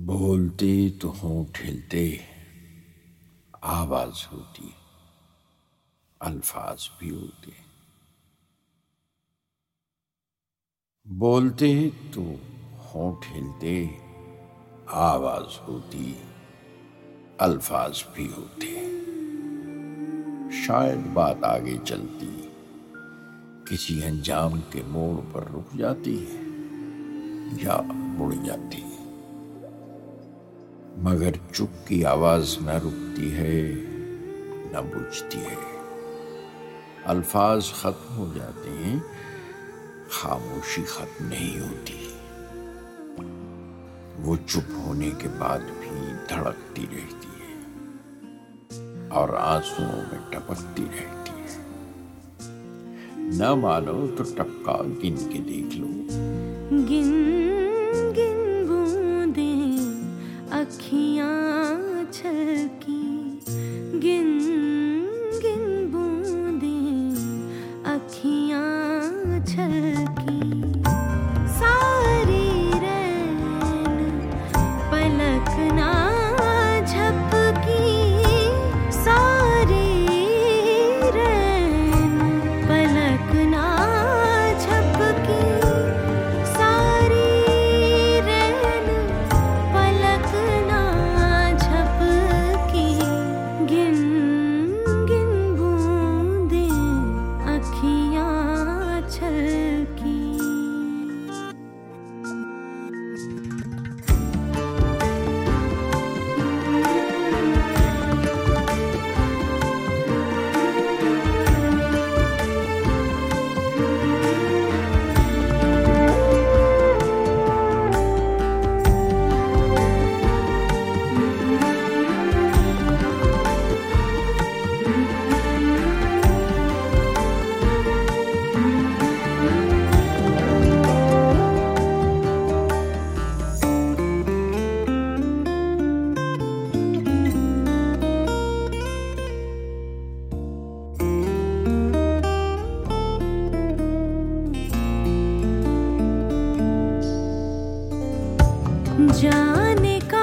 बोलते तो होंठ हिलते, आवाज होती, अल्फाज भी होते। बोलते तो होंठ हिलते, आवाज होती, अल्फाज भी होते। शायद बात आगे चलती, किसी अंजाम के मोड़ पर रुक जाती है या मुड़ जाती, मगर चुप की आवाज न रुकती है न बुझती है। अल्फाज खत्म हो जाते हैं, खामोशी खत्म नहीं होती। वो चुप होने के बाद भी धड़कती रहती है और आंसुओं में टपकती रहती है। न मानो तो टपका गिन के देख लो। गिन गिन बूंदें अखियां छलकी, गिन गिन बूंदें अखियां छलकी। सारी रैन पलक ना झपकी, सारी रैन पलक ना झपकी, सारी रैन पलक ना झपकी। गिन गिन बूंदें अखियां छलकी। जाने का